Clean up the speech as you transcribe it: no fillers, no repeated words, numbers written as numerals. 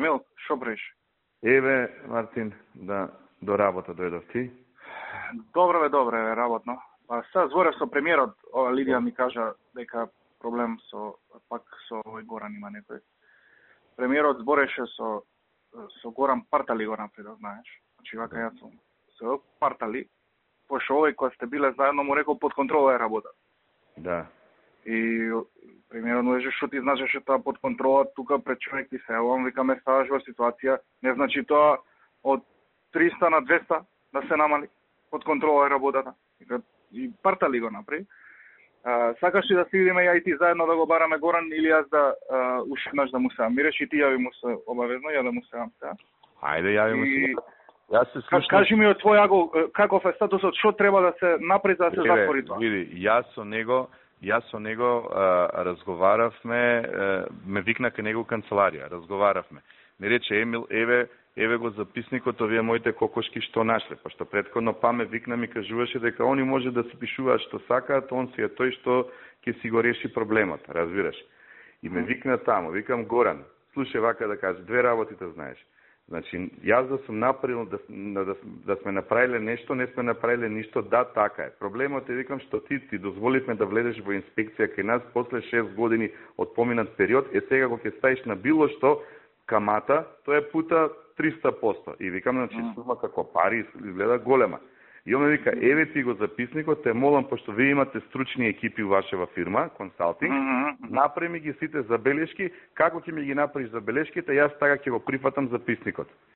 Емил, шо правиш? Еве, Мартин, да до работа дојдов ти. Добре, работно. Па сега зборев со премиерот, Лидија ми кажа дека проблем пак со овој Горан има некој. Премиерот збореше со Горан Партали го напред, знаеш. Значи вака јас сум се Партали, пошто овој кога сте биле заедно му рекол под контрола е работа. Да. И премиерот му рече што ти значеше тоа под контрола, тука пред човек ти се евам, викаме ставаш во ситуација, не значи тоа од 300 на 200 да се намали, под контрола е работата. И Партали го направи. Сакаш ли да се видиме ја и ти заедно да го бараме Горан или јас да ушеднаш да му се ми речи ти јави му се обавезно, ја да му се сега. Ајде јави му се. Јас се слушам. Кажи ми од твој агол каков е статусот, што треба да се направи за да се затвори тоа? Види, јас со него разговаравме, ме викна кај него канцеларија, разговаравме. Ми рече Емил, еве го записникот, овие моите кокошки што нашле, пошто претходно ме викна ми кажуваше дека они може да се пишуваат што сакаат, он си е тој што ќе си го реши проблемот, разбираш? И ме викна таму, викам Горан, слушај вака да кажеш, две работи да знаеш. Значи, јас да сум направил да сме направиле нешто, не сме направиле ништо, да, така е. Проблемот е, викам, што ти дозволивме да влезеш во инспекција кај нас после 6 години од поминат период, сега го ќе ставиш на било што камата, тоа е пута 300%. И викам, значи, сума како пари изгледа голема. И он ме вика, еве ти го записникот, те молам, пошто вие имате стручни екипи вашава фирма, консалтинг, направи ми ги сите забелешки, како ќе ми ги направиш забелешките, јас така ќе го прифатам записникот.